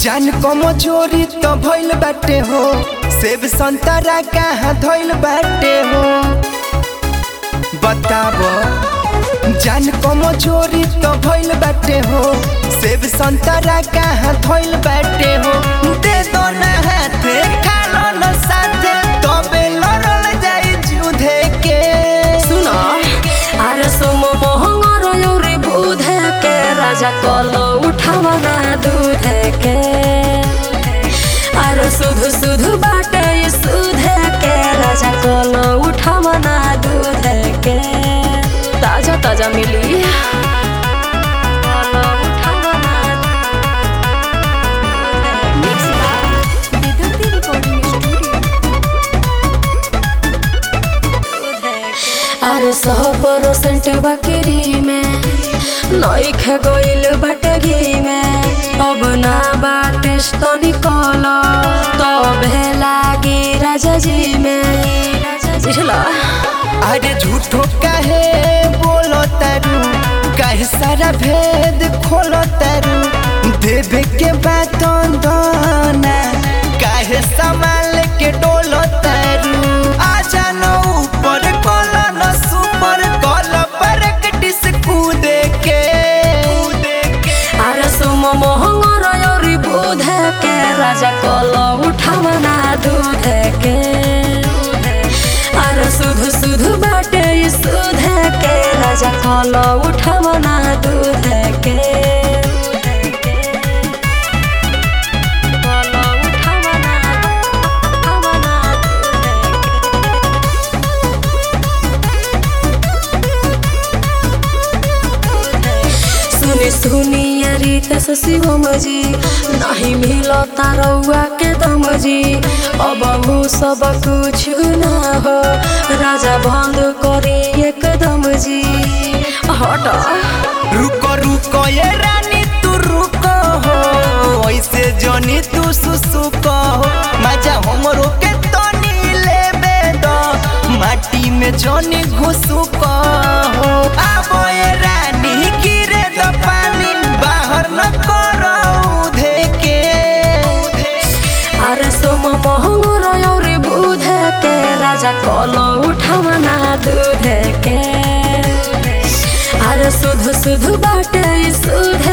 जान कमजोरी तो भइल बाटे हो, सेब संतरा कहाँ धइल बाटे हो। बताबो जान कमजोरी तो भइल बाटे हो, सेब संतरा कहाँ धइल बाटे हो। दे दो ना हाथे खा लो ना साथे, तबे लड़ल जाई जुधे के। सुनो अरे सोमो मोहंगर योरी बुधे के, राजा कलो उठावना दूधे के। अरे सुधु सुधु बाटे सुधे के, राजा कलो उठावना दूधे के। ताजा ताजा मिली अरे 100% बकरी में नइखे गइल बाटे घी में। अब ना बाटे तो निकल तबे लागी राजा जी में। बुझला अरे झूठो काहे बोलो तारू, काहे सारा भेद खोलो तारू। देवे के बात दोना, काहे संभाल के डोलो तारू। आजा न ऊपर कोला न सुपर, कोला पर कटिस कूदे के। अरे सुमो मोहंगर योरी बुधे के, राजा कलो उठावना दूधे के। अरे सुधु सुधु बाटे सुधे के, राजा कलो उठावना दूधे के। सुनिया रीता शिवम जी, नहीं मिलो तारौआ के दम जी। अब वो सब कुछ ना हो, राजा बंद करे एकदम जी। हट रुको रुको ये रानी तू रुको हो, ऐसे जनी तू सुसुको हो। मजा हमरो के तनी लेबे दो, माटी में जनी घुसुको हो। आबो ये रानी गिरे दो पानी, बाहर न करो उधे के। अरे सोम मोहंगर योरी बुधे के, राजा कलो उठावना दूधे के। अरे सुधु सुधु बाटे सुधे